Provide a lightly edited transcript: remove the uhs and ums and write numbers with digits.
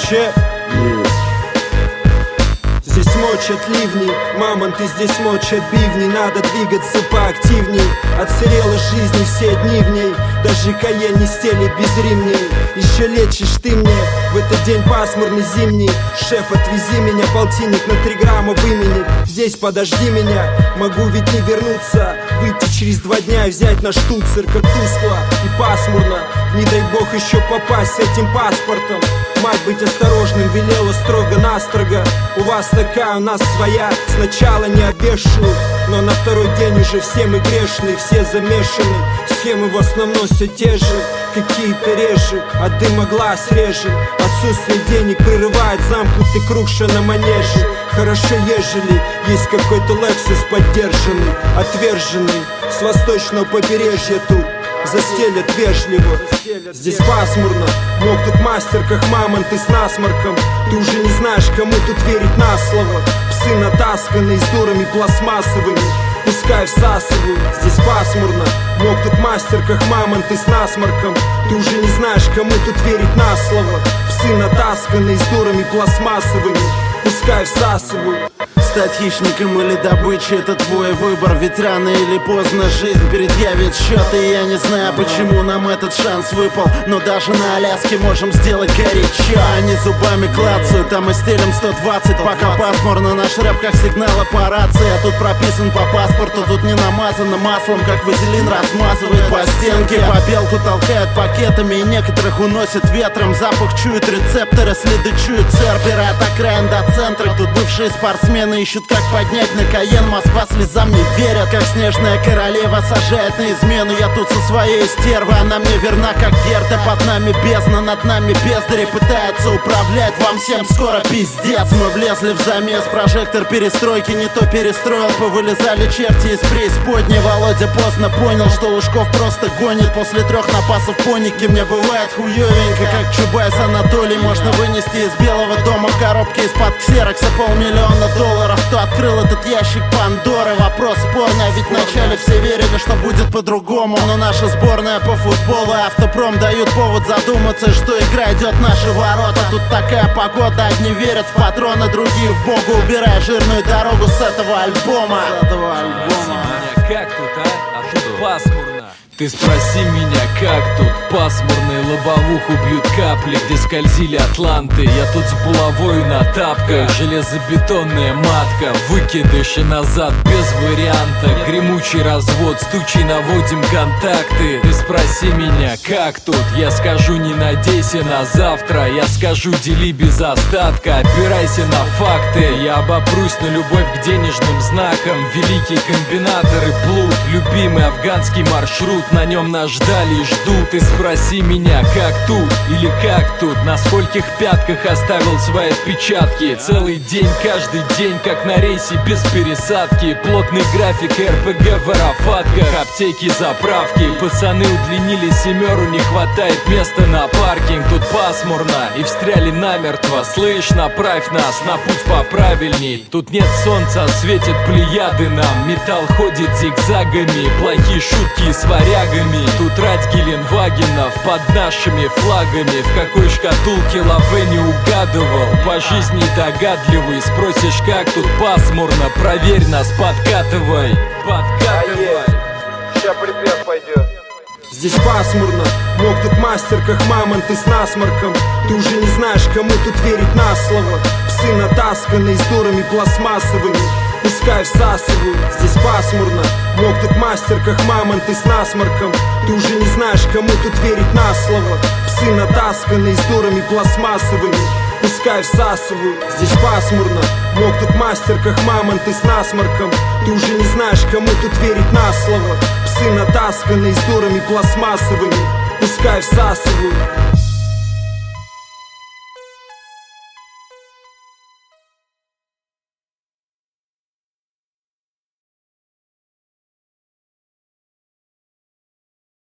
Че? Здесь мочат ливни, мамонты здесь мочат бивни. Надо двигаться поактивней, отсырела жизнь все дни в ней. Даже Каен не стелит без ремней. Еще лечишь ты мне в этот день пасмурный зимний. Шеф, отвези меня, полтинник на 3 грамма выменит. Здесь подожди меня, могу ведь не вернуться. Выйти через 2 дня и взять на штуцер. Как тускло и пасмурно, не дай бог еще попасть с этим паспортом. Мать быть осторожным велела строго-настрого. У вас такая, у нас своя. Сначала не обвешивают, но на второй день уже все мы грешные, все замешаны. Схемы в основном все те же, какие-то реже, от дыма глаз реже. Отсутствие денег прерывает замкнутый круг, что на манеже. Хорошо, ежели есть какой-то Лексус поддержанный, отверженный с восточного побережья тут. Застелят вежливо, здесь пасмурно. Мог тут мастер, как мамонты с насморком. Ты уже не знаешь, кому тут верить на слово. Псы натасканные с дурами пластмассовыми, пускай всасывают, здесь пасмурно. Мог тут мастер, как мамонты с насморком. Ты уже не знаешь, кому тут верить на слово. Псы натасканные с дурами пластмассовыми, пускай всасывают. Стать хищником или добычей — это твой выбор. Ведь рано или поздно жизнь предъявит счет. И я не знаю, почему нам этот шанс выпал, но даже на Аляске можем сделать горячо. Они зубами клацают, а мы стелим 120. Пока пасмурно, наш рэп как сигнал по рации. А тут прописан по паспорту, тут не намазано маслом, как вазелин размазывает по стенке. Побелку толкают пакетами, и некоторых уносит ветром. Запах чуют рецепторы, следы чуют серперы. От окраин до центра тут бывшие спортсмены ищут, как поднять на Каен. Москва слезам не верят, как снежная королева сажает на измену. Я тут со своей стервой, она мне верна, как Герда. Под нами бездна, над нами бездари пытается управлять. Вам всем скоро пиздец. Мы влезли в замес, прожектор перестройки не то перестроил. Повылезали черти из преисподней. Володя поздно понял, что Лужков просто гонит. После 3 напасов поники мне бывает хуёвенько, как Чубайс Анатолий. Можно вынести из Белого дома в коробке из-под ксерокса $500 000. Кто открыл этот ящик Пандоры? Вопрос спорный, а ведь вначале все верили, что будет по-другому. Но наша сборная по футболу и Автопром дают повод задуматься, что игра идет в наши ворота. Тут такая погода, одни верят в патроны, другие в Бога. Убирая жирную дорогу с этого альбома. Как тут, а? А тут пасмурно. Ты спроси меня, как тут пасмурно, и лобовуху бьют капли, где скользили атланты. Я тут с булавой на тапках, железобетонная матка, выкидыш и назад без варианта. Гремучий развод, стучи, наводим контакты. Ты спроси меня, как тут, я скажу, не надейся на завтра. Я скажу, дели без остатка, опирайся на факты. Я обопрусь на любовь к денежным знакам. Великий комбинатор и плут, любимый афганский маршрут. На нем нас ждали и ждут. Ты спроси меня, как тут или как тут, на скольких пятках оставил свои отпечатки. Целый день, каждый день, как на рейсе без пересадки. Плотный график, РПГ в аэрофатках, аптеки, заправки. Пацаны удлинили 7, не хватает места на паркинг. Тут пасмурно и встряли намертво. Слышь, направь нас на путь поправильней. Тут нет солнца, светят плеяды нам. Металл ходит зигзагами, плохие шутки и сваря. Тут рать Геленвагенов под нашими флагами. В какой шкатулке Лаве не угадывал. По жизни догадливый, спросишь, как тут пасмурно. Проверь нас, подкатывай, подкатывай. Ща припев пойдет. Здесь пасмурно, мог тут мастер, как мамонты с насморком. Ты уже не знаешь, кому тут верить на слово. Псы натасканные с дурами пластмассовыми, пускай всасывают, здесь пасмурно. Мог тут мастер, как мамонты с насморком. Ты уже не знаешь, кому тут верить на слово. Псы натасканные с дурами пластмассовыми, пускай всасывают, здесь пасмурно. Мог тут мастер, как мамонты с насморком. Ты уже не знаешь, кому тут верить на слово. Псы натасканные с дурами пластмассовыми, пускай всасывают.